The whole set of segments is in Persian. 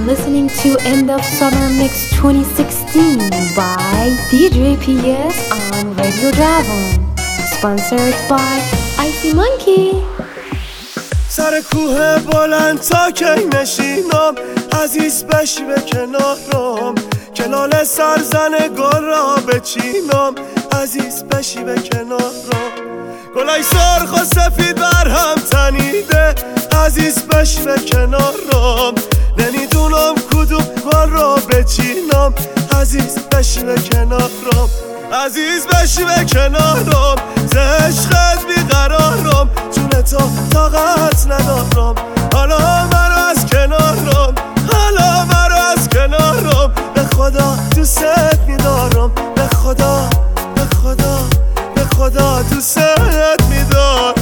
listening to End of Summer Mix 2016 by DJ PS on Radio Dragon, sponsored by Icy Monkey. سر کوه بلند تا کی نشینم، عزیز بشی به کنارم، کنال سرزن گل را بچینم، عزیز بشی به کنارم. گلای سرخ و سفید بر هم تنیده، عزیز بشی به کنارم، نمیدونم کدوم گل را بچینم، عزیز بشی به کنارم، عزیز بشی به کنارم، ز عشقت بیقرارم، جون تو طاقت ندارم، حالا مرا از کنارم، حالا مرا از کنارم، به خدا دوست میدارم، به خدا به خدا به خدا دوست میدارم.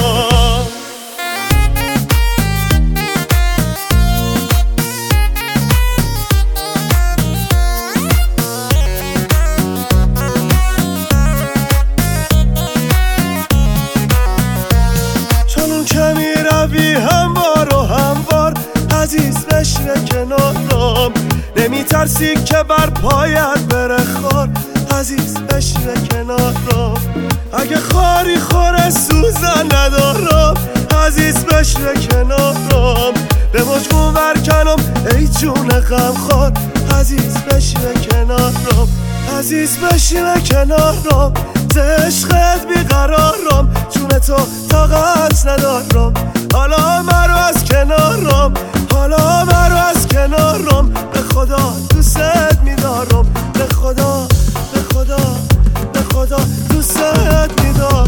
هموار و هموار عزیز بشی به کنارم، نمی ترسی که بر پایت بره خار، عزیز بشی به کنارم، اگه خاری خوره سوزن ندارم، عزیز بشی به کنارم، به مجموع برکنم ای جون غمخوار، عزیز بشی به کنارم، عزیز بشی به کنارم، ز عشقت بیقرارم، جون تو طاقت ندارم، حالا مرا از کنارم، حالا مرا از کنارم، به خدا دوست میدارم، به خدا به خدا به خدا دوست میدارم.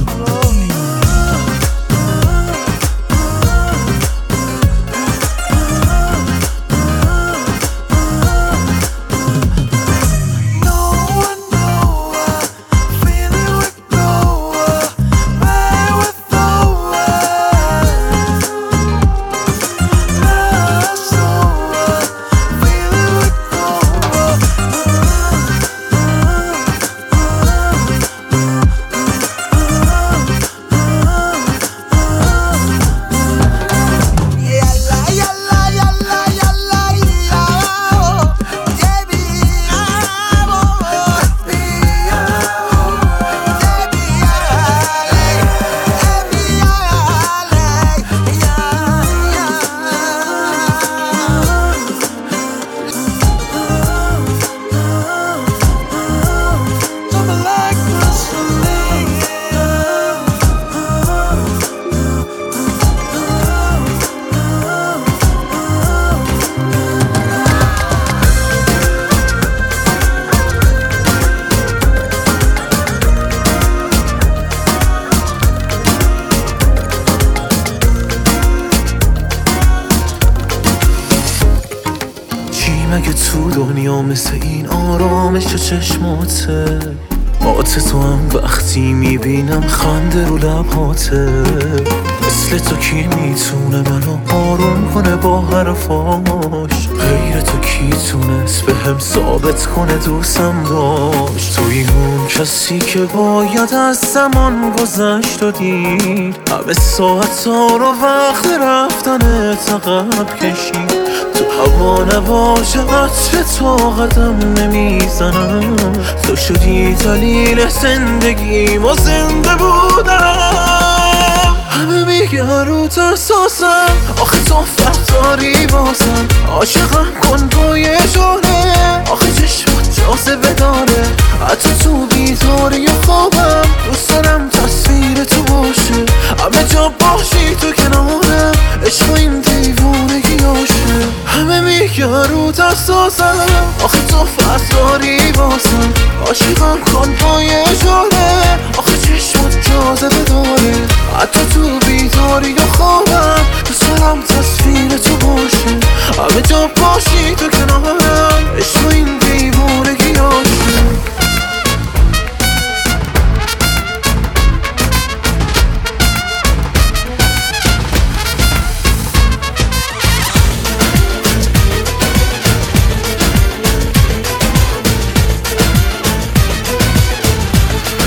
مگه تو دنیا مثل این آرامش چشماته، هات تو هم وقتی میبینم خنده رو لبهاته، مثل تو کی میتونه منو آروم کنه با حرفاش، غیر تو کی تونست به هم ثابت کنه دوستم داشت، توی اون کسی که باید از زمان گذشت و دید، همه ساعت ها رو وقت رفتن عقب کشید، تو هوا نباشه عطر تو قدم نمیزنم، تو شدی دلیل زندگیم و زنده بودم، همه میگن رو ترساسم، آخه تو فرطاری بازم، عاشقم کن با یه جوره، آخه چشمت جاذبه داره، حتی تو بیداری و خوابم، دوست دارم تصویر تو باشه، همه جا باشی تو کنارم، عشق این دیوونگیاشه، همه میگن رو ترساسم، آخه تو فرطاری بازم، عاشقم کن با یه جوره، آخه چشمت جاذبه داره، حتی تو بیداری و خوابم، دوست دارم تصویر تو باشه، همه جا باشی تو کنارم، عشق این دیوونگیاشه.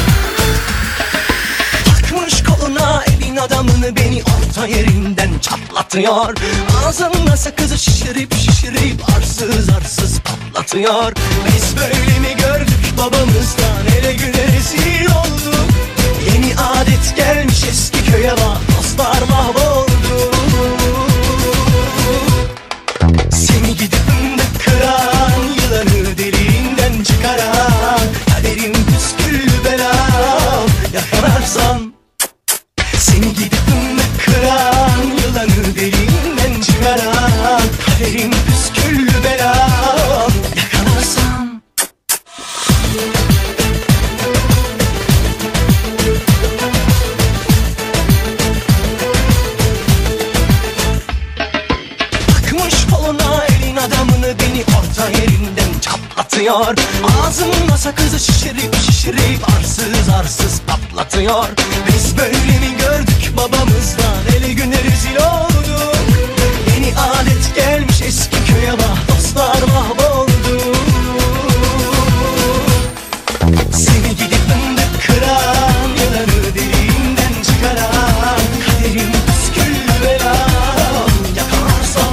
Takmış koluna elin adamını, beni orta yerinden çatla patlatıyor. Ağzında sakızı şişirip arsız arsız patlatıyor. Biz böyle mi gördük babamızdan, ele güne rezil olduk. Yeni adet gelmiş eski köye bak, dostlar mahvoldu. Seni gidip fındık kıran, yılanı deliğinden çıkaran, kaderim püsküllü belam yakalarsam. Seni gidip fındık kıran, yılanı deliğinden çıkaran, kaderim püsküllü belam yakalarsam. Adamını beni orta yerinden çatlatıyor. Ağzımda sakızı şişirip arsız arsız patlatıyor. Biz böyle mi gördük babamızdan, ele güne rezil olduk. Yeni adet gelmiş eski köye bak, dostlar mahvoldu. Seni gidip fındık kıran, yılanı deliğinden çıkaran, kaderim püsküllü belam yakalarsam.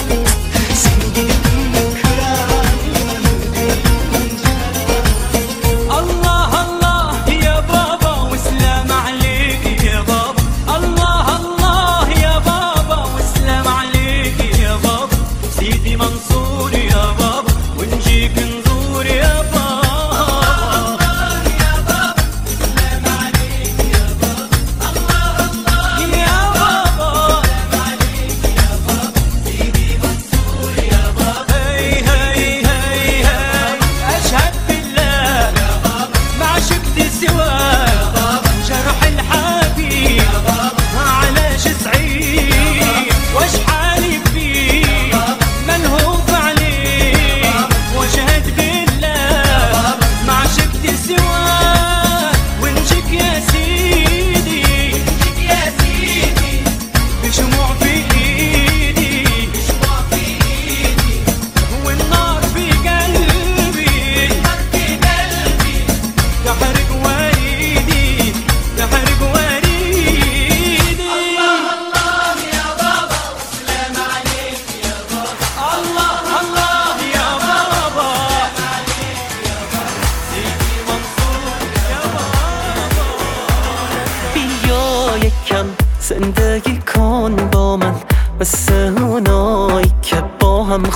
زندگی کن با من مثل اونایی که با هم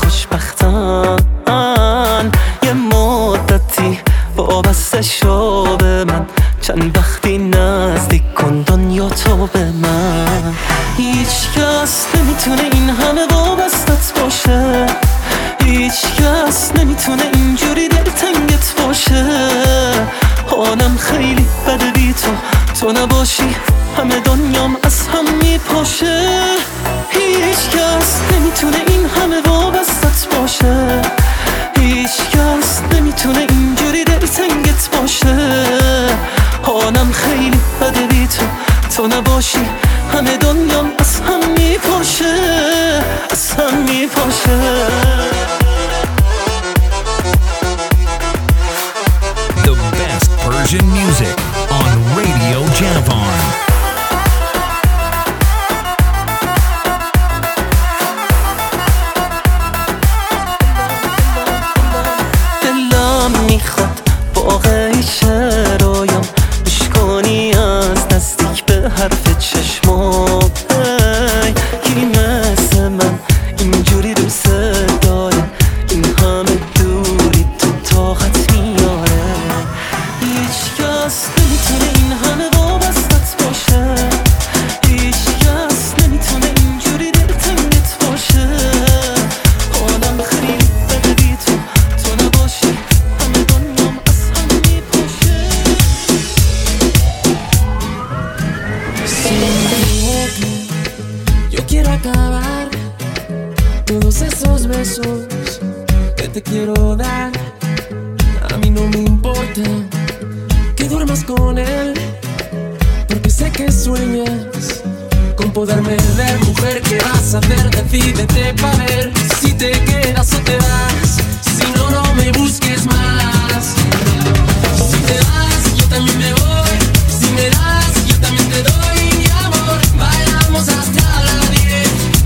خوشبختن. یه مدتی وابسته شو به من، چند وقتی نزدیک کن دنیا تو به من. هیچ کس نمیتونه این همه وابستت باشه، هیچ کس نمیتونه اینجوری دلتنگت باشه. حالم خیلی بده بی تو نباشی، همه دنیام از هم میپاشه. هیچ کس نمیتونه این همه وابستت باشه، هیچ کس نمیتونه اینجوری دلتنگت باشه. حالم خیلی بده بی تو نباشی، همه دنیام از هم میپاشه، از هم میپاشه. The best Persian music on Radio Janavan. واقعی چرایم بشکنی از نزدیک به حرف چشمات. کی مثل من اینجوری دوست داره، این همه دوری تو طاقت میاره. هیچ کس نمیتونه این همه وابستت باشه، هیچ کس نمیتونه اینجوری دلتنگت باشه. حالم خیلی بده بی تو نباشی، quiero acabar todos esos besos que te quiero dar. A mí no me importa que duermas con él, porque sé que sueñas con poderme ver. Mujer, ¿qué vas a hacer? Decídete pa' ver si te quedas o te vas. Si no, no me busques más. Si te vas, yo también me voy. Si me das, yo también te doy mi amor. Bailamos hasta las 10.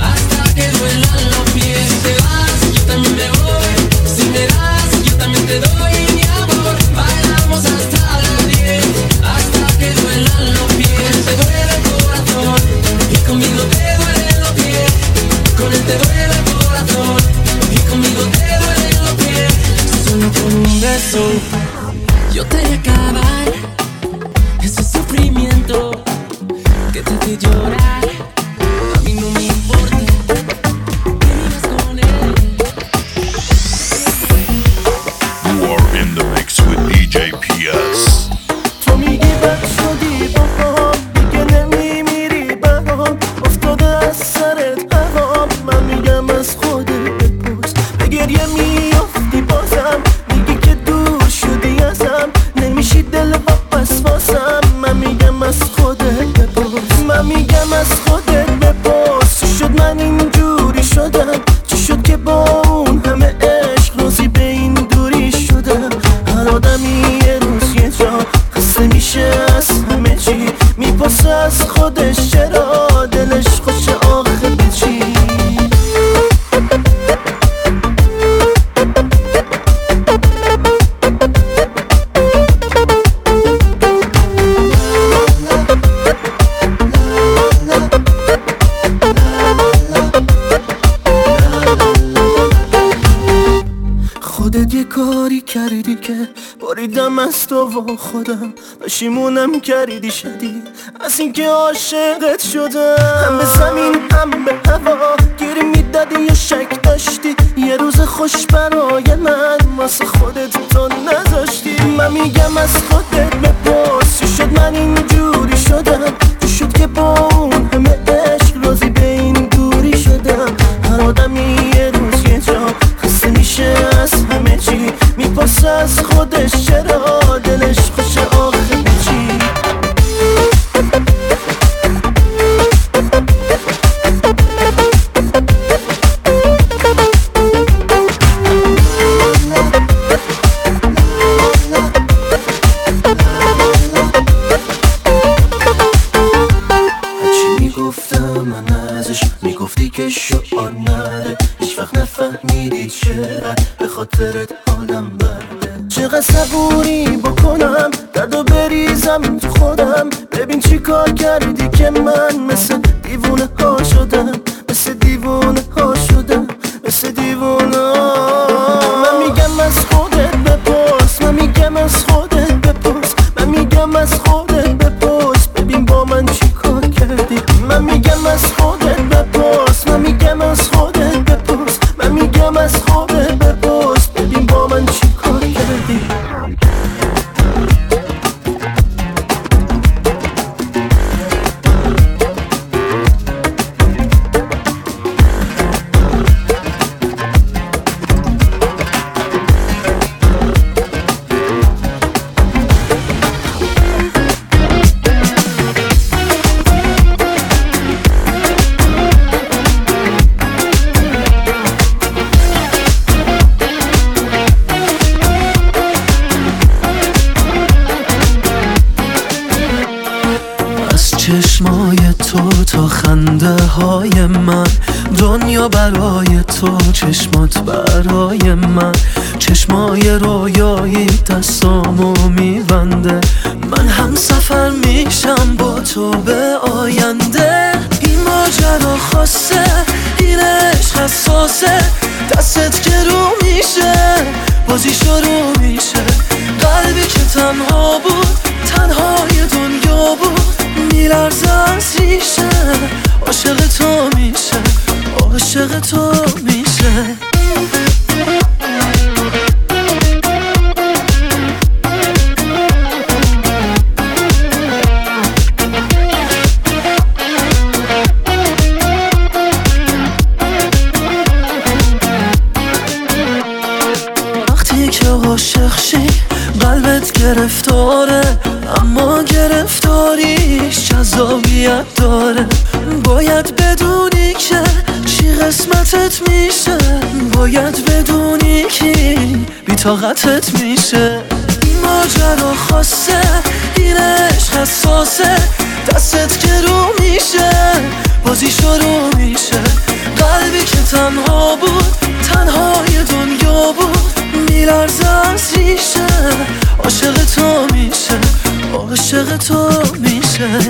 acabar ese sufrimiento que te hace llorar. A mí no me importa que vivas con él. You are in the mix with DJ PS. تو میگی بد شدی باهام، دیگه نمیمیری بهام، افتاده از سرت هوام. من میگم از خودت بپرس، به گریه میافتی بازم، میگی که دور شدی ازم، نمیشی دل واپس واسم. من میگم از خودت بپرس، من میگم از خودت بپرس، چی شد من اینجوری شدم؟ چی شد که با اون همه عشق راضی به این دوری شدم؟ هر آدمی یه روز یه جا خسته میشه از همه چی، میپرسه از خودش چرا دلش خوشه آخه به چی. خودت یه کاری کردی که بریدم از تو و خودم، پشیمونم کردی شدید از اینکه عاشقت شدم. هم به زمین هم به هوا گیری میدادی یا شک داشتی، یه روز خوش برای من واسه خودت تو نذاشتی. من میگم از خودت بپرس، چی شد من اینجوری شدم؟ چی شد که با اون همه عشق راضی به این دوری شدم؟ هر آدمی یه روز یه جا خسته میشه از همه چی، میپرسه از خودش چرا دلش خوشه آخه به چی. میگفتی که شعار نره، هیچ وقت نفهمیدی چرا به خاطرت حالم برده. چقدر صبوری بکنم دردو بریزم تو خودم، ببین چی کار کردی که من مثل دیوونه ها شدم، مثل دیوونه ها شدم، مثل دیوونه ها. من میگم از خودت بپرس، من میگم از خودت بپرس، من میگم از خودت بپرس، ببین با من چی کار کردی. من میگم از خودت بپرس، من میگم از خودت بپرس، من میگم از خودت بپرس، ببین با من چی کار کردی. چشمای تو تا خنده های من، دنیا برای تو، چشمات برای من، چشمای رویایی دستامو میبنده. من هم سفر میشم با تو به آینده. این ماجرا خاصه، این عشق حساسه، دستت که رو میشه بازی شروع میشه. قلبی که تنها بود، تنهای دنیا بود، میلرزه از ریشه، عاشق تو میشه، عاشق تو میشه. وقتی که عاشق شی قلبت گرفتاره، اما گرفتاریش جذابیت داره. باید بدونی که چی قسمتت میشه، باید بدونی که بی طاقتت میشه. این ماجرا خاصه، این عشق حساسه، دستت که رو میشه بازی شروع میشه. قلبی که تنها بود، تنهای دنیا بود، میلرزه از ریشه، عاشق تو میشه، عاشق تو میشه.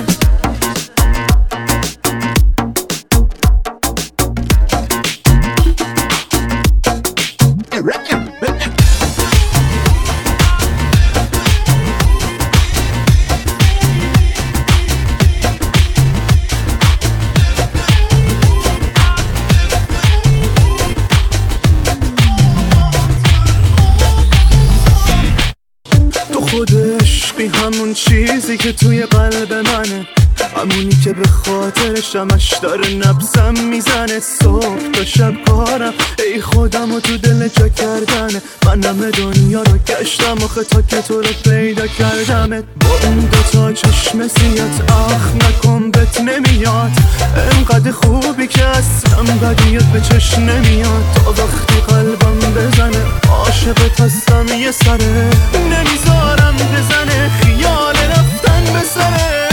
بی همون چیزی که توی قلب منه، همونی که به خاطرش همش داره نبضم میزنه. صبح تا شب کارم ای خودم و تو دل جا کردنه. من همه دنیا رو گشتم آخه تا که تو رو پیدا کردمت. با اون دوتا چشم سیات اخ نکن بهت نمیاد، انقدر خوبی که اصلا بدیت به چشم نمیاد. تا وقتی قلبم بزنه عاشقت هستم یه سره، نمیذارم بزنه خیال رفتن به سره.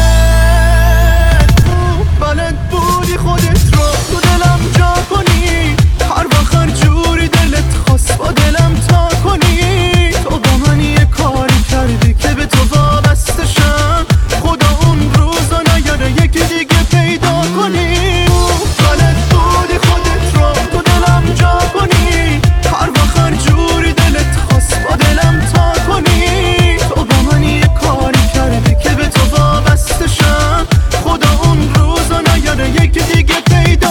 بلد بودی خودت رو تو دلم جا کنی، هر وقت هر جوری دلت خواست با دلم تا کنی. تو با من یه کاری کردی که به تو وابسته شم، خدا اون روزا نیاره یکی دیگه پیدا کنی. بلد بودی خودت رو تو دلم جا کنی، هر وقت هر جوری دلت خواست با دلم تا کنی. تو با من یه کاری کردی که به تو وابسته شم، خدا اون روزا نیاره یکی دیگه پیدا.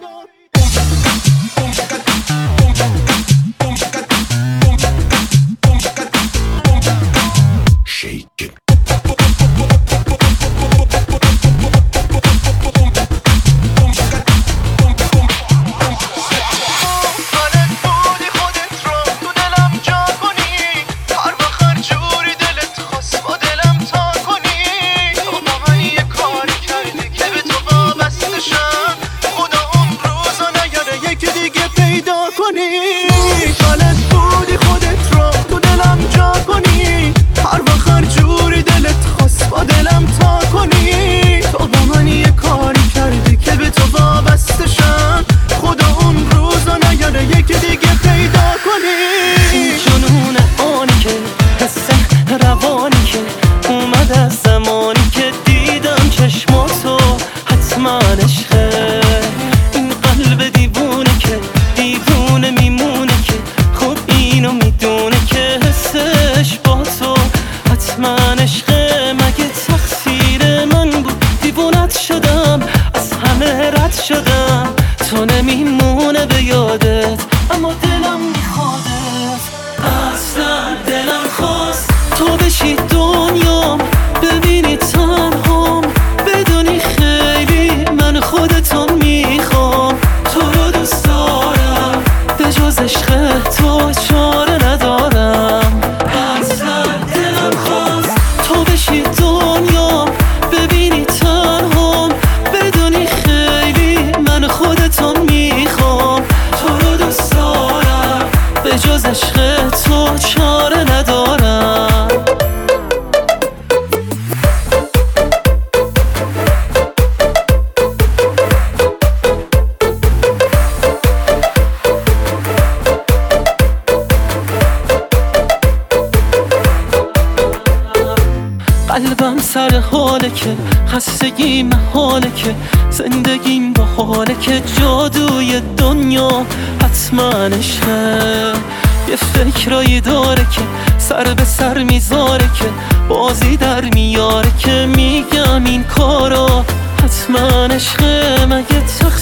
قلبم سر حاله که خستگی محاله که زندگیم با حاله که جادوی دنیا حتما عشقه. یه فکرایی داره که سر به سر میذاره که بازی در میاره که میگم این کارا حتما عشقه. مگه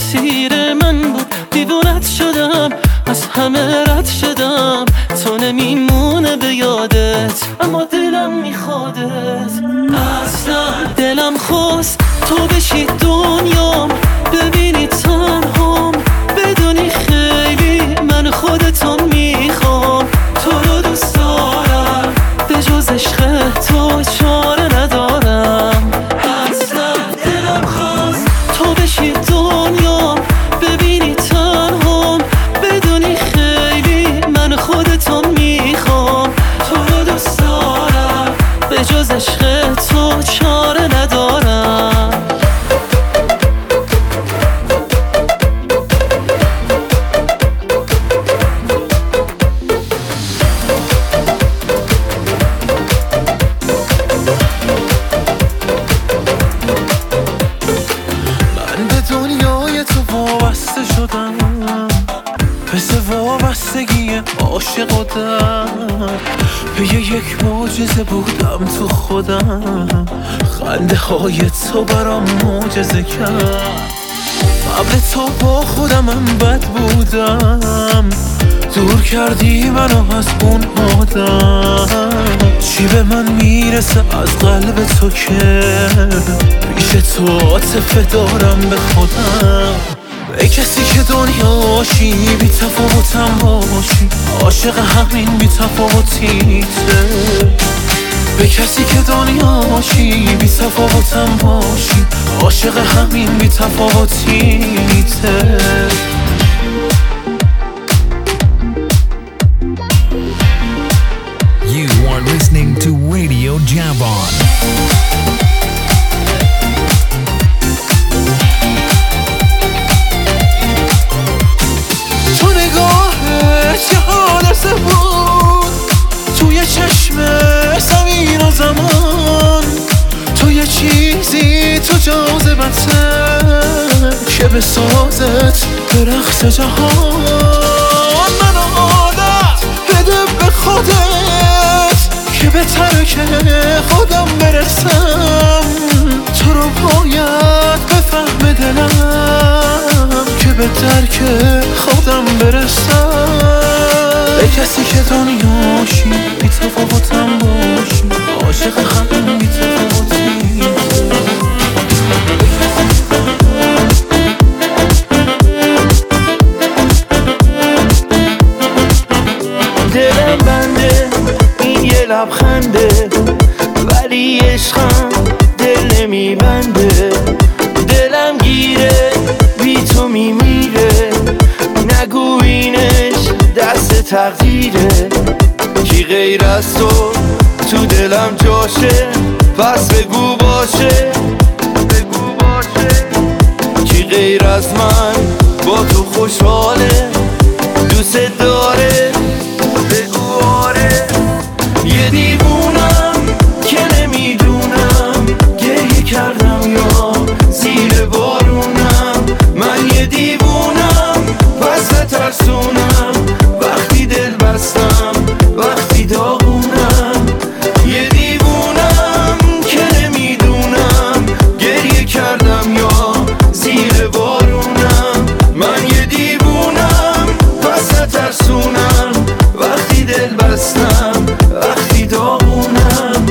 تقصیر من بود دیوونت شدم، از همه رد شدم، تو نمیمونه به یادت اما دلم میخوادت. اصلا دلم خواست تو بشی دنیام، ببینی تنهام، بدونی خیلی من خودتون میخوام. تو رو دوست دارم به جز عشق تو چاره ندارم. اصلا دلم خواست تو بشی دنیام، ببینی تنهام، بدونی خیلی من خودتون میخوام. تو رو دوست دارم به جز عشق تو چاره ندارم. من به دنیای تو وابسته شدم، مثل وابستگی عاشقودم. به یک معجزه بودم تو خودم، خنده های تو برام معجزه کرد. قبل تو با خودمم بد بودم، دور کردی منو از اون آدم. چی به من میرسه از قلب تو که پیش تو عاطفه دارم به خودم. به کسی که دنیاشی بی تفاوتم باشی، عاشق همین بی تفاوتیته. به کسی که دنیاشی بی تفاوتم باشی، عاشق همین بی تفاوتیته. You are listening to Radio Javon. تو نگاهت یه حادثه بود توی چشم زمین و زمان. تو یه چیزی تو جاذبته که بسازت درخت جهان. منو عادت بده به خودت که به ترک خودم برسم. تو رو باید بفهم دلم که به درک خودم برسم. به کسی که دنیاشی بی تفاوتم باشی، عاشق همین بی تفاوتی. دلم بنده این یه لبخنده، ولی عشقم دل نمیبنده. دلم گیره بی تو میمیره، نگو اینش دست تقدیره. کی غیر از تو دلم جاشه، پس بگو باشه. کی غیر از من با تو خوشحاله، دوست داره، بگو آره. یه دیوونم که نمیدونم گریه کردم یا زیر بارونم. من یه دیوونم پس نترسونم، وقتی دل بستم وقتی داغونم. یه دیوونم که نمیدونم گریه کردم یا زیر بارونم. من یه دیوونم پس نترسونم، وقتی دل بستم وقتی داغونم.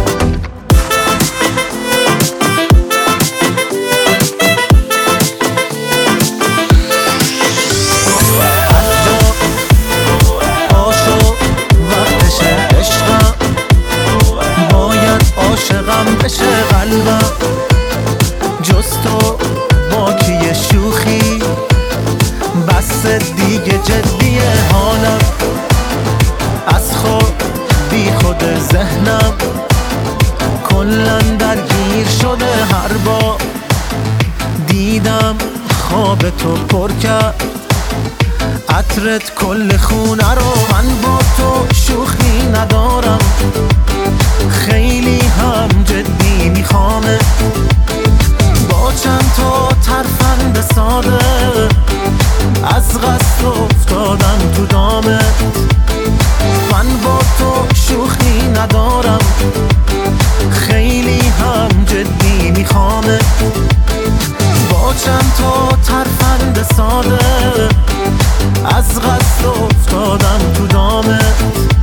بشه قلبم جز تو با کی شوخی، بس دیگه جدیه حالم. از خود بی خود ذهنم کلن درگیر شده. هر بار دیدم خواب تو پر کرد عطرت کل خونه رو. من با تو شوخی ندارم، خیلی هم جدی میخوامه. با چند تا ترفند ساده از قصد افتادم تو دامت. من با تو شوخی ندارم، خیلی هم جدی میخوامه. با چند تا ترفند ساده از قصد افتادم تو دامت.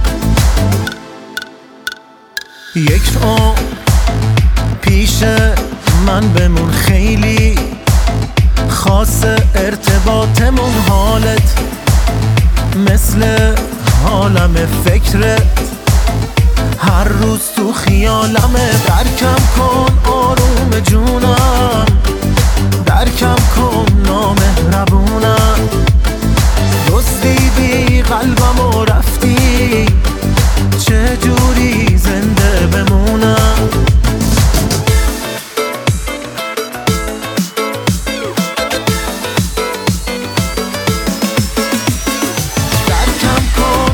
یک پیش من بمون، خیلی خاص ارتباطمون. حالت مثل حالم فکرت، هر روز تو خیالمه. درکم کن آروم جونم، درکم کن نامهربونم. دزدیدی قلبم و رفتی، چه جوری زنده بمونم. درکم کن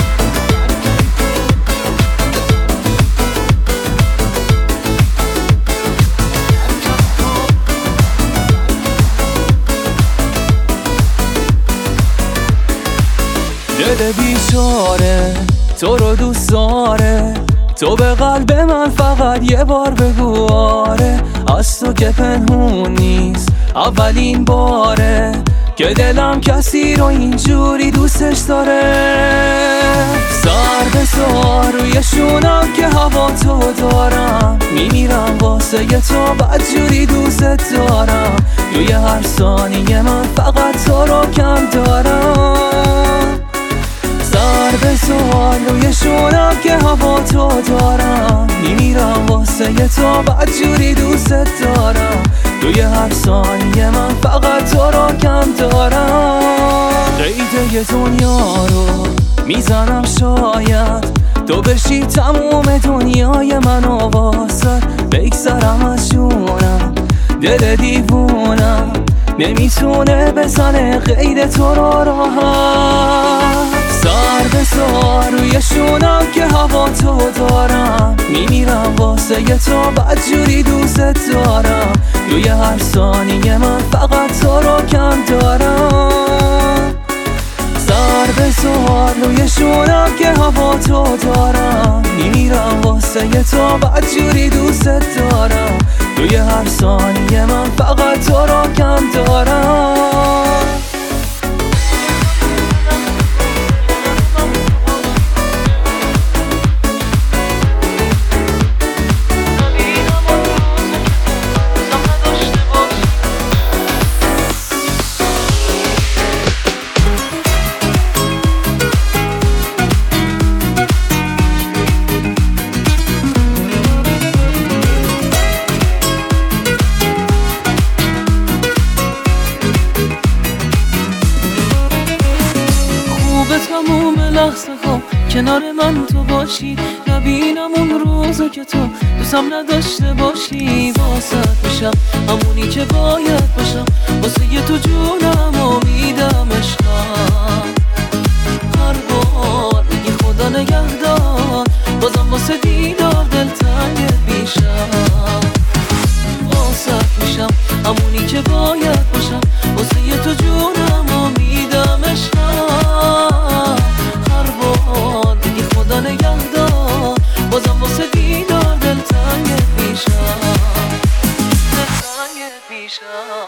دل بیچاره تو رو دوست داره، تو به قلب من فقط یه بار بگو آره. از تو که پنهون نیست اولین باره که دلم کسی رو اینجوری دوستش داره. سر به سر روی شونم که هوا تو دارم، میمیرم واسه تو بدجوری دوست دارم. توی هر ثانیه من فقط تو رو کم دارم. سر به سر روی شونم که هوا تو دارم، میمیرم واسه تو بدجوری دوست دارم. توی هر ثانیه من فقط تو رو کم دارم. قیده دنیا رو میزنم شاید تو بشی تموم دنیای من و واسه بگذرم از جونم. دل دیوونم نمیتونه بزنه غیر تو رو راحت. سر به سر روی شونم که هوا تو دارم، میمیرم واسه تو بدجوری دوست دارم. توی هر ثانیه من فقط تو رو کم دارم. سر به سر روی شونم که هوا تو دارم، میمیرم واسه تو بدجوری دوست دارم. توی هر ثانیه من فقط تو رو کم دارم. کنار من تو باشی، نبینم اون روزو که تو دوستم نداشته باشی. واسه میشم همونی که باید باشم، واسه یه تو جونم و میدم عشقم. هر بار میگی خدا نگهدار، بازم واسه دیدار دلتنگ میشم. واسه میشم همونی که باید باشم، واسه یه تو جونم و میدم عشقم. دیگه خدا نگهدار، بازم واسه دیدار دلتنگ میشم. دلتنگ میشم.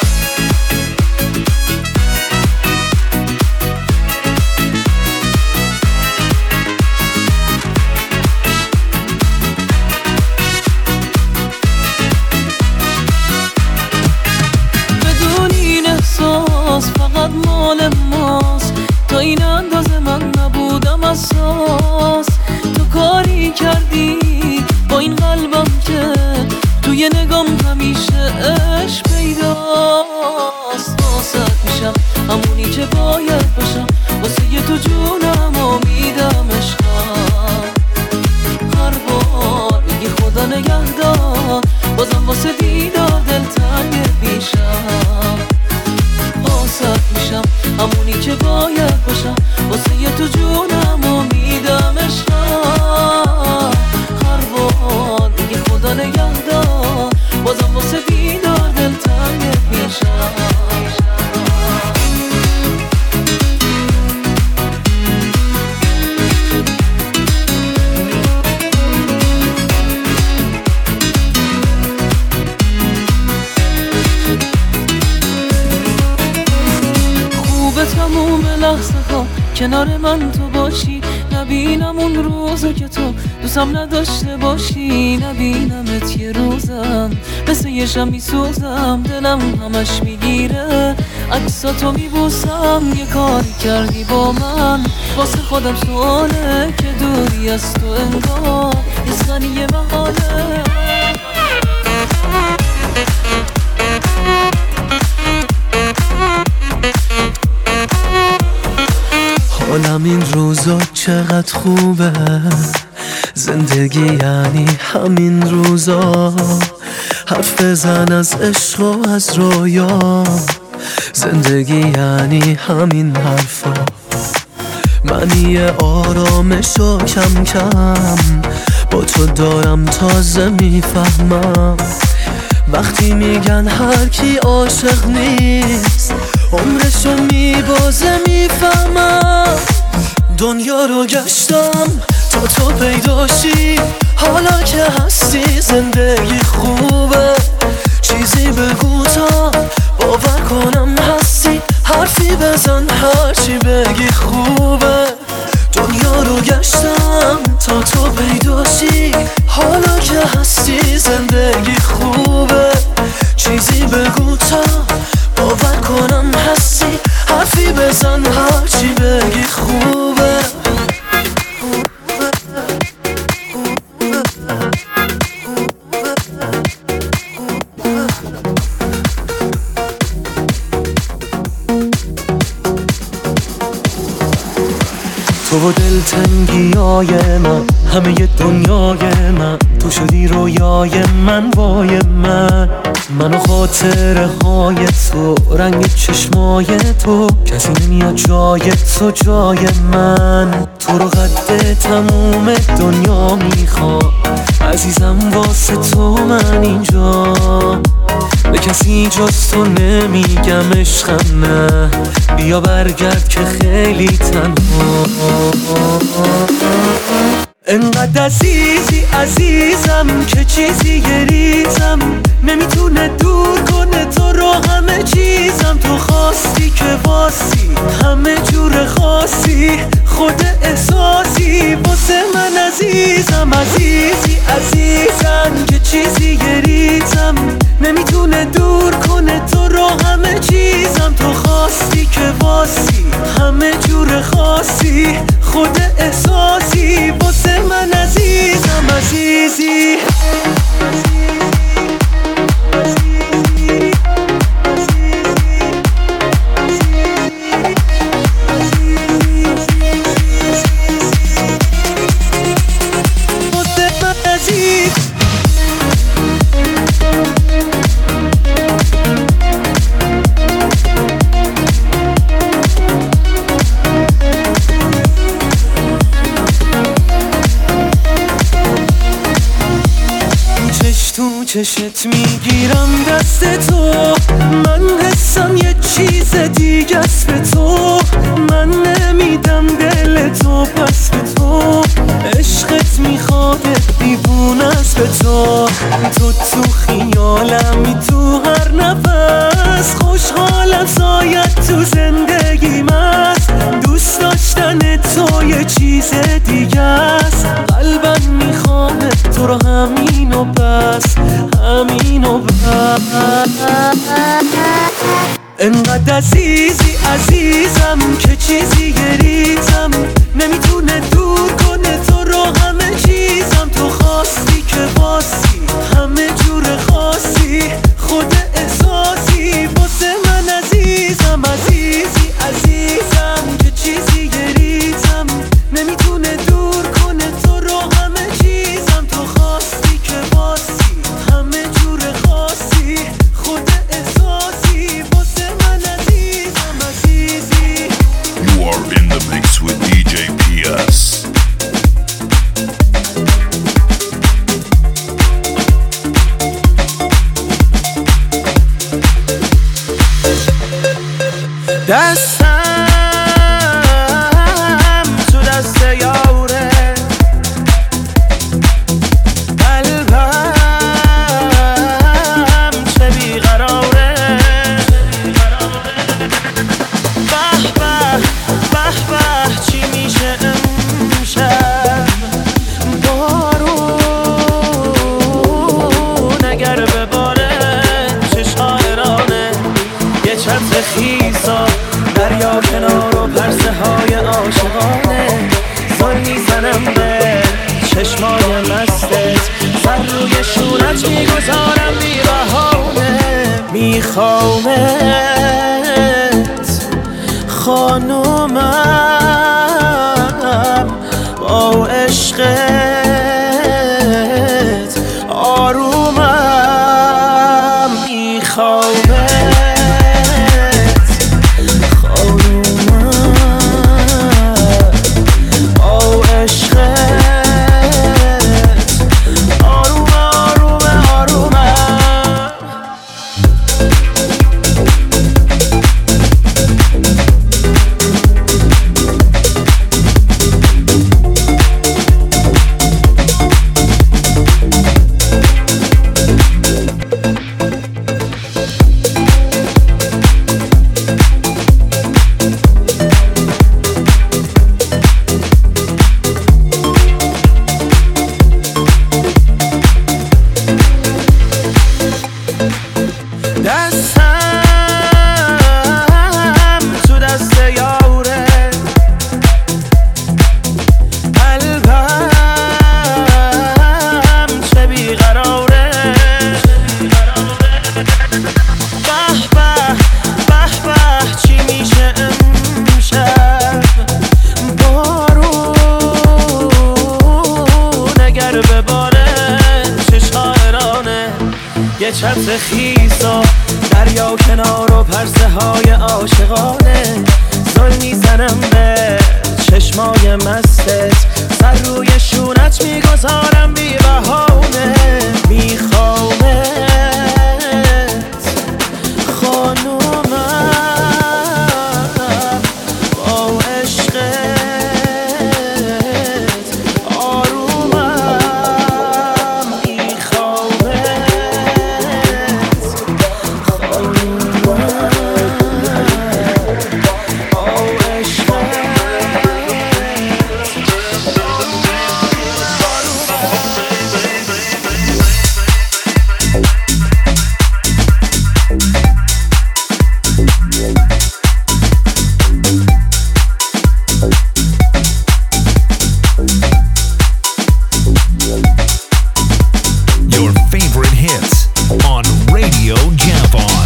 بدون این احساس فقط مال ماست، تا این اندازه من نبودم اساس. تو کاری کردی با این قلبم که توی نگام همیشه عشق پیداست. واسه میشم همونی که باید باشم، واسه یه تو جونم و میدم عشقم. هر بار میگی خدا نگهدار، بازم واسه دیدار دلتنگ میشم. واسه میشم همونی که باید باشم، واسه یه تو جونم و میدم عشقم. هر بار میگه خدا نگهدار، بازم واسه دیدار دلتنگ میشم. تموم لحظه ها کنار من تو باشی، نبینم اون روزو که تو دوستم نداشته باشی. نبینمت یه روزم مثل یه شم میسوزم، دلم همش میگیره عکساتو میبوسم. یه کاری کردی با من واسه خودم سواله، که دوری از تو انگار یه زنی یه محاله. حالم این روزا چقدر خوبه، زندگی یعنی همین روزا. حرف بزن از عشق و از رویا، زندگی یعنی همین حرفا. من یه آرامشو کم کم با تو دارم، تازه میفهمم وقتی میگن هر کی عاشق نیست عمرشو میبازه. میفهمم دنیا رو گشتم تا تو پیداشی، حالا که هستی زندگی خوبه. چیزی بگو تا باور کنم هستی، تو دلتنگیای من، همه دنیای من، تو شدی رویای من، وای من و خاطره های تو، رنگ چشمای تو، کسی نمیاد جای تو جای من. تو رو قد تموم دنیا میخوام عزیزم، واسه تو من اینجا، به کسی جز تو نمیگم عشقم نه، بیا برگرد که خیلی تنها. انقدر عزیزی عزیزم که چیزی گریزم نمیتونه دور کنه تو رو، همه چیزم تو خواستی که واسی، همه جور خاصی، خود احساسی واسه من عزیزم. عزیزی عزیزم که چیزی گریزم نمیتونه دور کنه تو رو، همه چیزم تو خواستی که واسی، همه جور خاصی، خود احساسی واسه من عزیزم. عزیزی چشت میگیرم دست تو، من حسم یه چیز دیگه است به تو، من نمیدم دل تو پس به تو، عشقت میخواد دیوونه است به تو، تو خیالمی تو هر نفس، خوشحالم سایت تو زندگیم است، دوست داشتن تو یه چیز دیگه است، قلبم میخواد تو رو همین و بس، همین و بس. انقدر عزیزی عزیزم که چیزی گریزم نمیتونه دور کنه تو رو، همه چیزم تو خواستی که باسی، همه جور خاصی، خود احساسی واسه من عزیزم. عزیزی عزیزم که چیزی گریزم نمیتونه دور کنه تو رو، همه چیزم تو خواستی که باسی، همه جور خاصی، خود احساسی واسه من عزیزم. عزیزی You are in the mix with DJ PS. دستم تو دست یاره، قلبم چه بیقراره، به به به به چی میشه امشب، بارون اگر بباره چه شاعرانه، یه چتر خیسا دریا کنار و پرسه های عاشقانه، زل میزنم به چشمای مستت، سر روی شونت میگذارم بی بهانه، میخوامت خانومم با عشقت آرومم، میخوامت چتر خیسا دریا کنار و پرسه های عاشقانه زل میزنم به چشمای مستت سر روی شونت میگذارم بی بهانه میخوامت خانومم با عشقت آرومم میخوامت خانومم با عشقت Your favorite hits on Radio Javon.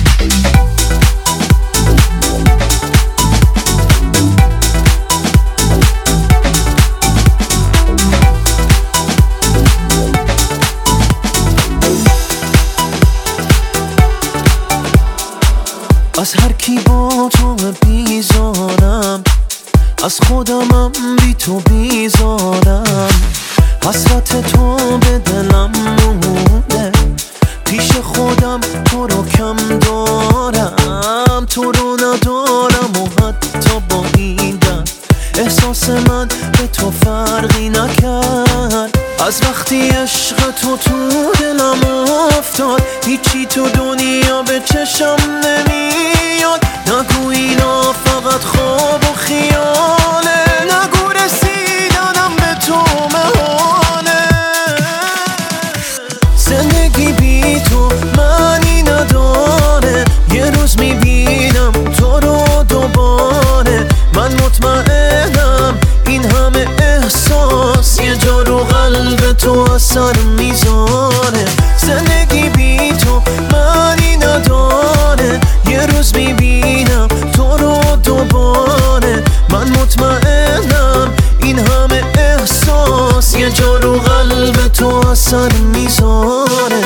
از هر کی با تو بیزارم از خودمم بی تو بیزارم حسرت تو به دلم مونده پیش خودم تو رو کم دارم تو رو ندارم و حتی با این درد احساس من به تو فرقی نکرد از وقتی عشق تو دلم افتاد هیچی تو دنیا به چشم نمیاد نگو اینا فقط خواب و خیاله نگو رسیدنم به تو محاله زندگی بی تو معنی نداره یه روز میبینم تو رو دوباره من مطمئنم این همه احساس یه جا رو قلب تو اثر میذاره زندگی بی تو معنی نداره یه روز میبینم تو رو دوباره من مطمئنم این همه احساس یه جا رو قلب تو اثر میذاره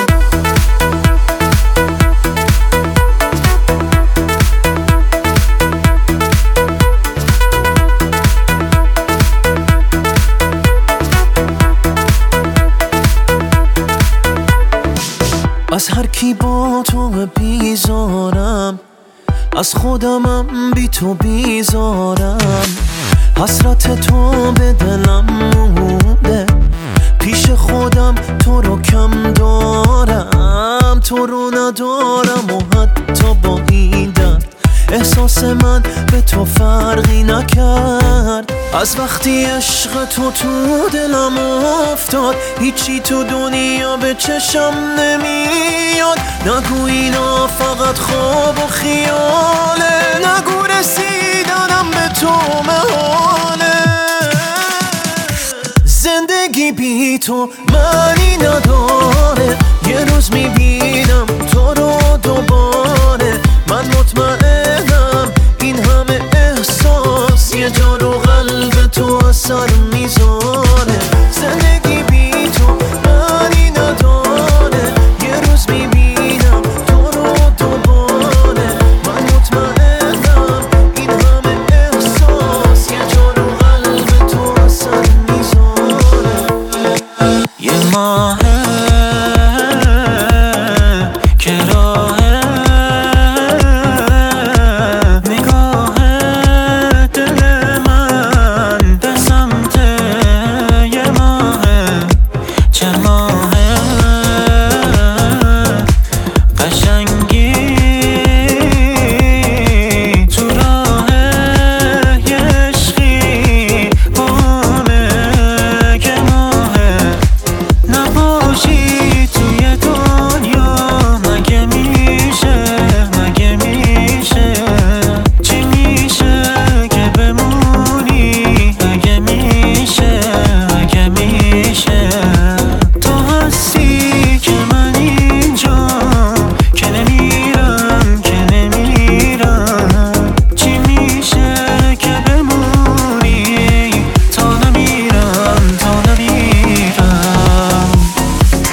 از هر کی با تو بیزارم از خودمم بی تو بیزارم حسرت تو به دلم مونده پیش خودم تو رو کم دارم تو رو ندارم و حتی با این درد احساس من به تو فرقی نکرد از وقتی عشق تو دلم افتاد هیچی تو دنیا به چشم نمیاد نگو اینا فقط خواب و خیاله نگو رسیدنم به تو محاله زندگی بی تو معنی نداره یه روز میبینم تو رو دوباره من مطمئنم این همه احساس یه جا رو قلب تو اثر میذاره زندگی بی تو معنی نداره یه روز میبینم تو رو دوباره من مطمئنم این همه احساس یه جا رو قلب تو اثر میذاره یه ماه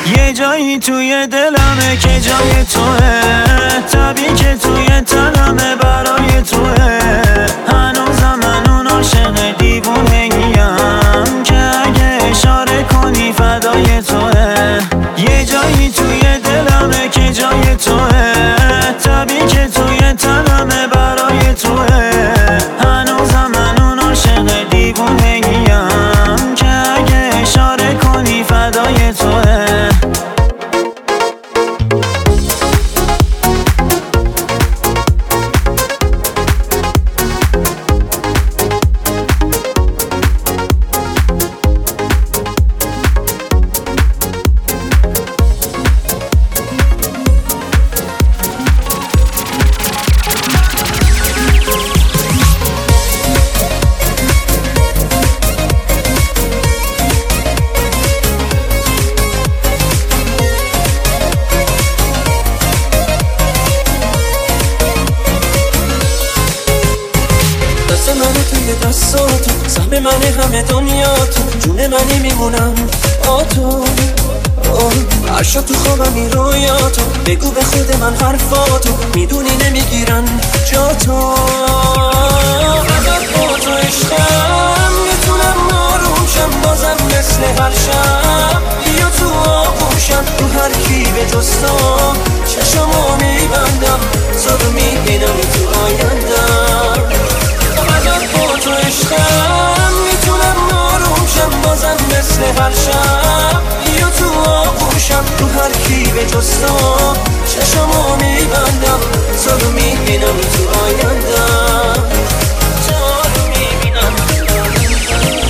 یه جایی توی دلمه که جای توه، تبی که توی تنمه برای توه. هنوزم من اون عاشق دیوونه‌ایم که اگه اشاره کنی فدای توه. یه جایی توی دلمه که جای توه، تبی که توی تنمه برای توه. هنوزم من اون عاشق دیوونه‌ایم که اگه اشاره کنی فدای توه. سهم منه همه دنیا تو، جون منی میمونم با تو. هر شب تو خوابم رویاتو، بگو به خود من حرفاتو، میدونی نمیگیرن جا تو. اگر با تو عشقم میتونم آروم شم، بازم مثل هر شب بیا تو آغوشم. تو هر کی به جز تو چشمو میبندم، تو رو میبینم تو آیندم. اگر با تو عشقم میتونم آروم شم، بازم مثل هر شب بیا تو آغوشم. تو هر کی به جز تو چشمو میبندم، تو رو میبینم تو آیندم. تو رو میبینم تو آیندم.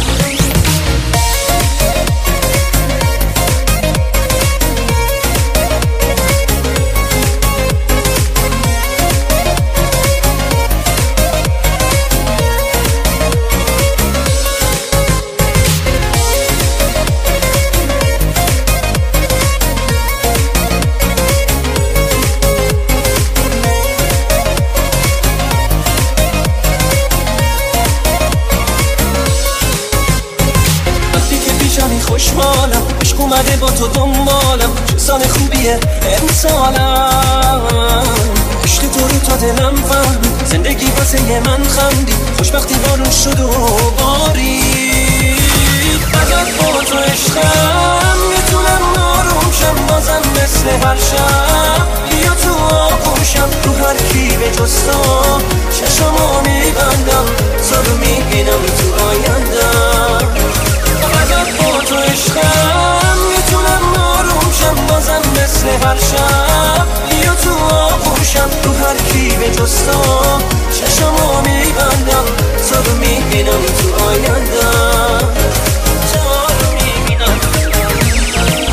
خوشحالم عشق اومده با تو دنبالم، چه سال خوبیه امسالم. عشق تو رو تا دلم فهمید، زندگی واسه من خندی، خوشبختی بارون شد و بارید. اگر با تو عشقم میتونم آروم شم، بازم مثل هر شب بیا تو آغوشم. تو هر کی به جز تو چشمو میبندم، تو رو میبینم تو آیندم. اگر با تو عشقم میتونم آروم شم، بازم مثل هر شب بیا تو آغوشم. تو هر کی به جز تو چشمو میبندم، تو رو میبینم تو آیندم. تو رو میبینم تو آیندم.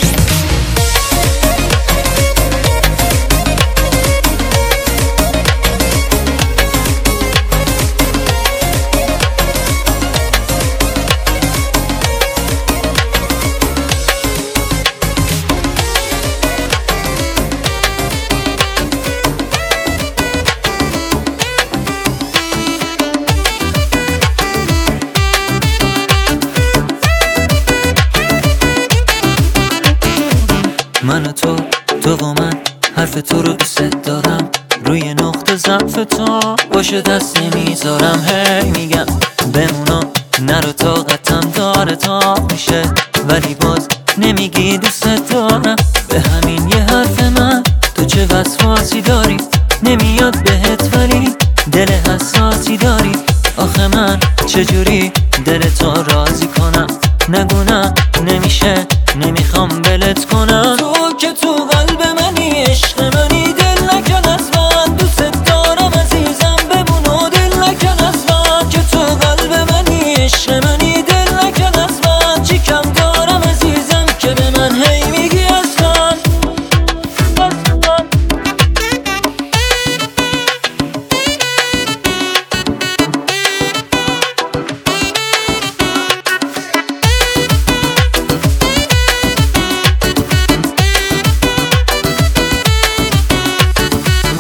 من و تو و من حرف تو رو دوست دارم، روی نقطه ضعف تو باشه دست نمیذارم. هی میگم بمونا نرو، طاقتم داره تا میشه، ولی باز نمیگی دوست دارم. به همین یه حرف من تو چه وسواسی داری، نمیاد بهت ولی دل حساسی داری. آخه من چجوری دل تو راضی کنم، نگو نه نمیشه، نمیخوام بلت کنم. تو که تو قلب منی، عشق منی، دل نکن از من، دوست دارم عزیزم بمون و دل نکن از من. که تو قلب منی، عشق منی، دل نکن از من. چی کم دارم عزیزم که به من هی میگی از من.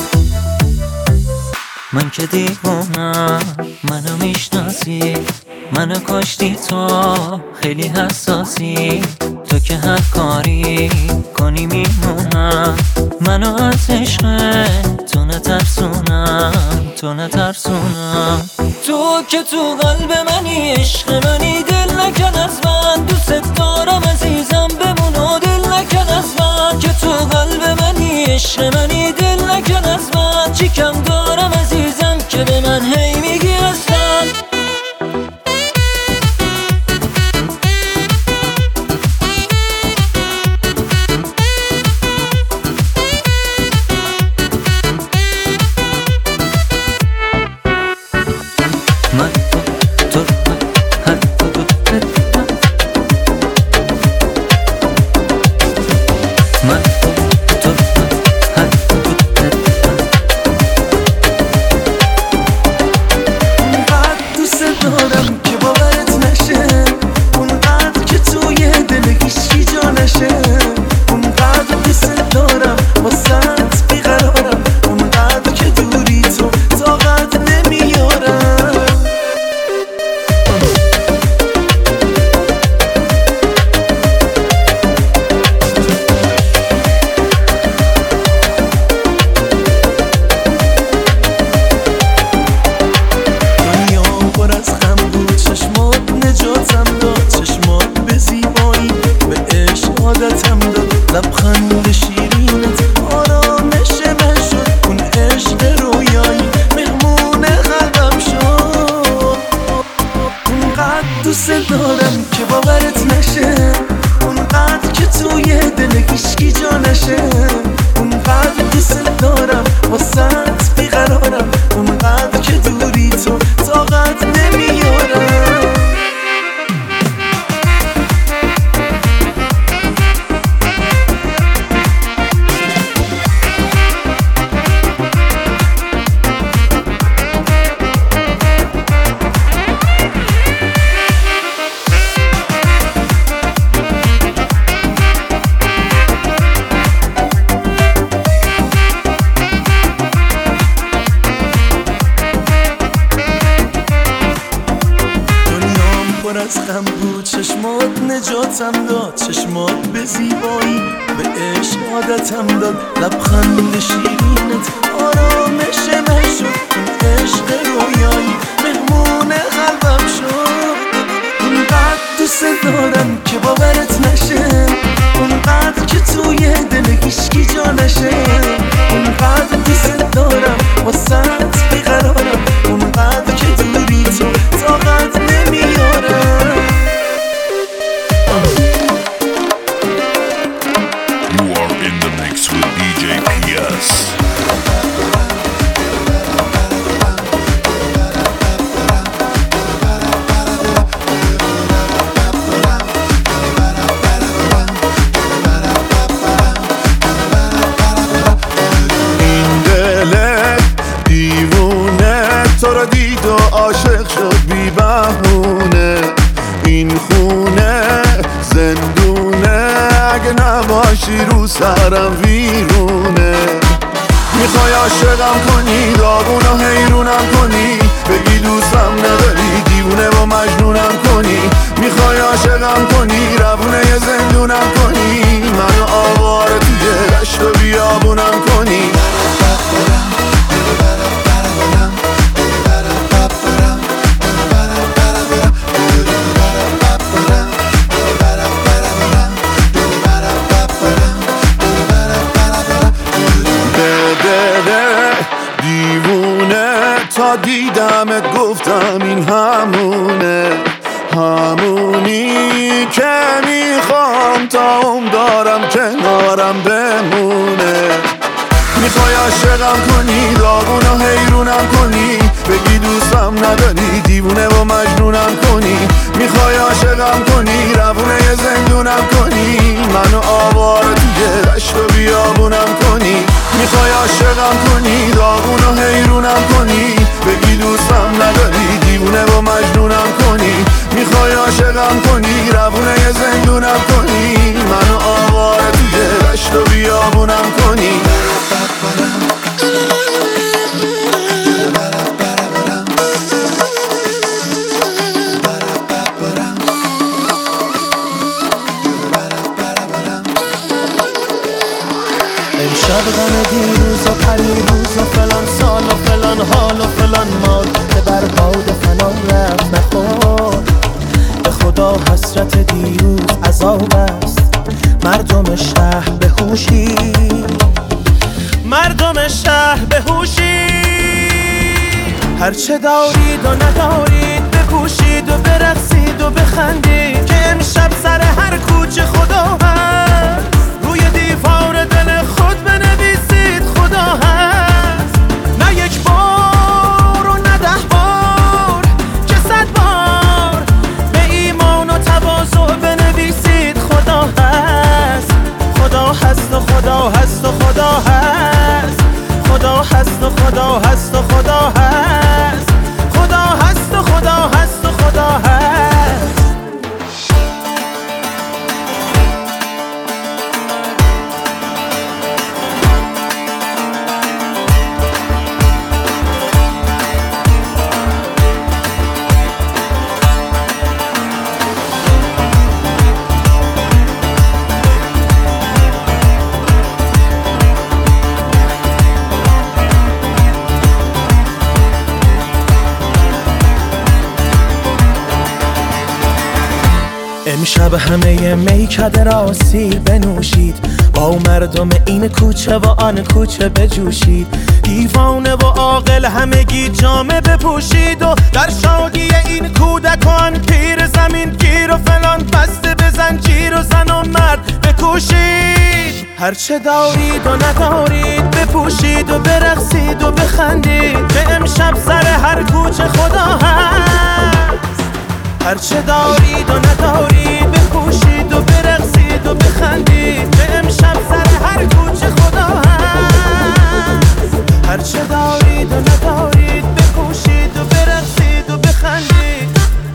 من که دیوونم، منو میشناسی، منو کشتی تو، خیلی حساسی تو که هر کاری کنی میمونم. منو از عشق تو نترسونم، تو نترسونم. تو که تو قلب منی، عشق منی، دل نکن از من. دوست دارم عزیزم بمون و دل نکن از من. که تو قلب منی، عشق منی، دل نکن از من. چی کم دارم عزیزم که به من هی میگی هستم. دیدمت گفتم این همونه، همونی که میخوام تا دارم کنارم بمونه. میخوای عاشقم کنی، داغون و حیرونم کنی، بگی دوستم نداری، دیوونه و مجنونم کنی. میخوای عاشقم کنی، روونه زندونم کنی، منو آواره توی دشت و بیابونم کنی. میخوای عاشقم کنی، داغون و حیرونم کنی، بگی دوستم نداری، دیوونه و مجنونم کنی. میخوای عاشقم کنی، روونه زندونم کنی، منو آواره توی دشت و بیابونم کنی. در غم دیروز و پریروز و فلان سال و فلان حال و فلان مال که بر باد فنا رفت نخور. به خدا حسرت دیروز عذاب است. مردم شهر به هوشی، مردم شهر به هوشی. هرچه دارید و ندارید بپوشید و برقصید و بخندید که امشب سر هر کوچه خدا هست. روی دیوار دل خود بنویسید خدا هست. نه یک بار و نه 10 بار که 100 بار به ایمان و تواضع بنویسید خدا هست. خدا هست و خدا هست و خدا هست. خدا هست و خدا هست و خدا هست. خدا هست و خدا هست و خدا هست. امشب همه میکده را سیر بنوشید، با مردم این کوچه و آن کوچه بجوشید. دیوانه و عاقل همگی جامه بپوشید و در شادی این کودکان پیر زمین گیر و فلان بسته به زنجیر و زن و مرد بکوشید. هرچه دارید و ندارید بپوشید و برقصید و بخندید که امشب سر هر کوچه خدا هست. هرچه دارید و ندارید بپوشید و برقصید و بخندید که امشب سر هر کوچه خدا هست. هرچه دارید و ندارید بپوشید و برقصید و بخندید.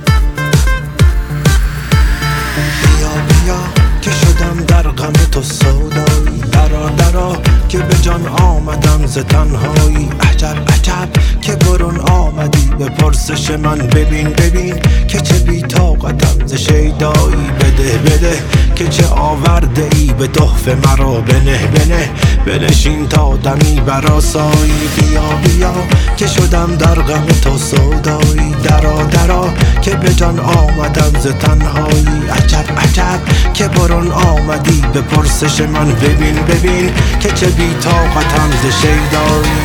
بیا بیا که شدم در غم تو سودایی، درا درا که به جان آمدم ز تنهایی. عجب عجب که برون آمدی به پرسش من، ببین ببین که چه بی طاقتم ز شیدایی. بده بده که چه آورده ای به تحفه مرا، بنه بنه بنشین تا دمی برآسایی. بیا بیا که شدم در غم تو سودایی، درا درا که به جان آمدم ز تنهایی. عجب عجب که برون آمدی به پرسش من، ببین ببین که چه بی طاقتم ز شیدایی.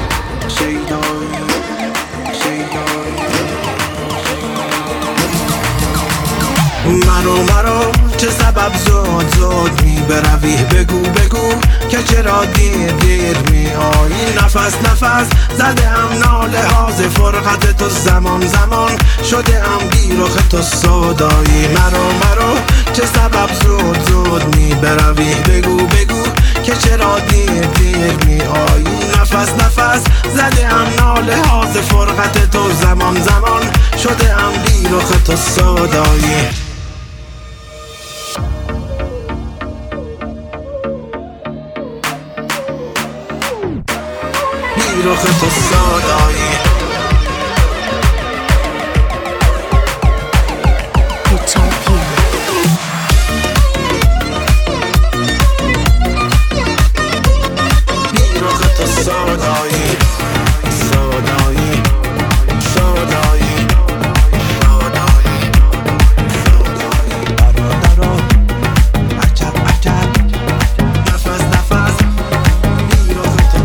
مرو چه سبب زود زود می بروی، بگو بگو که چرا دیر دیر می آیی. نفس نفس زده ام ناله ها ز فرقت تو، زمان زمان شده ام بیرخ تو سودایی. مرو چه سبب زود زود می بروی، بگو بگو که چرا دیر دیر می آیی. نفس نفس زده ام ناله ها ز فرقت تو، زمان زمان شده ام بیرخ تو سودایی. بیرخ تو سودایی. بیرخ تو سودایی. سودایی سودایی سودایی سودایی. درا عجب عجب نفس نفس بیرخ تو.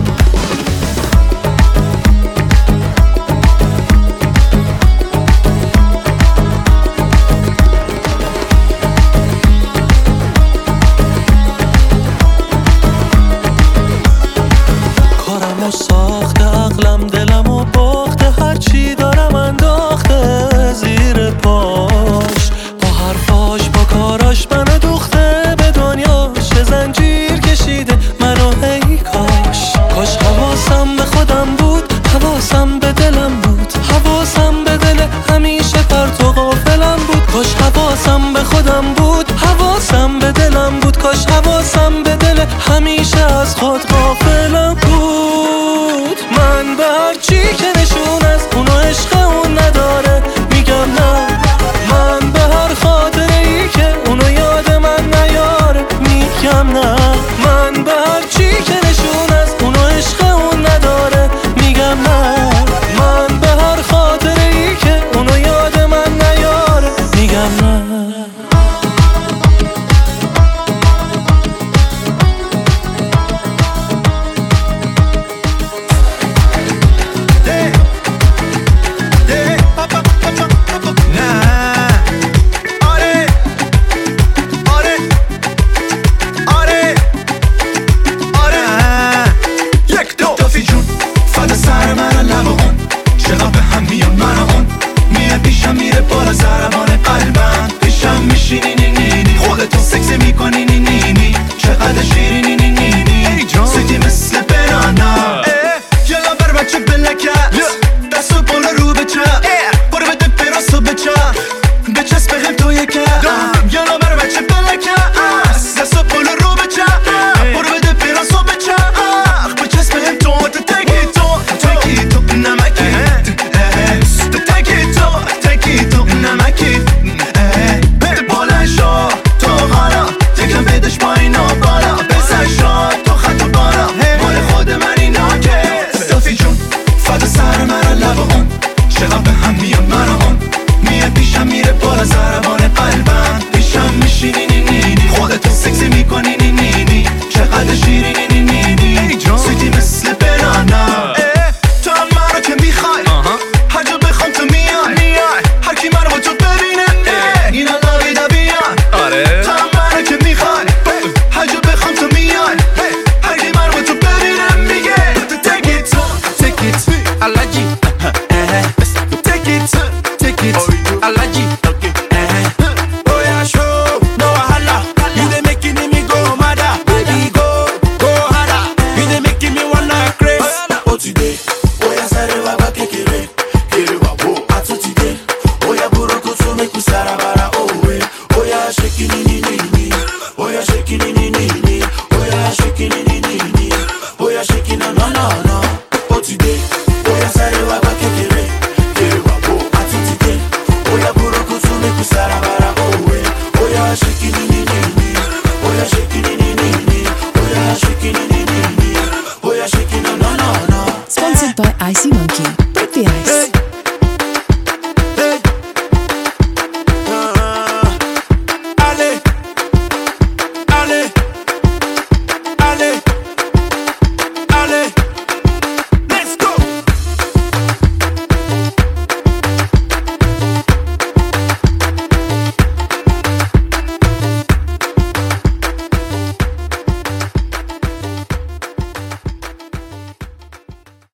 کارمو ساخته عقلم دلمو باخته، هرچی دارم انداخته زیر پاش. با حرفاش با کاراش منو دوخته به دنیاش، زنجیر کشیده منو ای کاش. کاش حواسم به خودم بود، حواسم به دلم بود، حواسم به دل همیشه پرت و غافلم بود. کاش حواسم به خودم بود، حواسم به دلم بود، کاش حواسم به دل همیشه از خود غافلم بود. من به هر چی که نشون از اونو عشق اون نداره میگم نه. من به هر خاطره ای که اونو یاد من نیاره میگم نه. من من به هر چی که نشون از اونو عشق اون نداره میگم نه. من به هر خاطره ای که اونو یاد من نیاره میگم نه. Shaking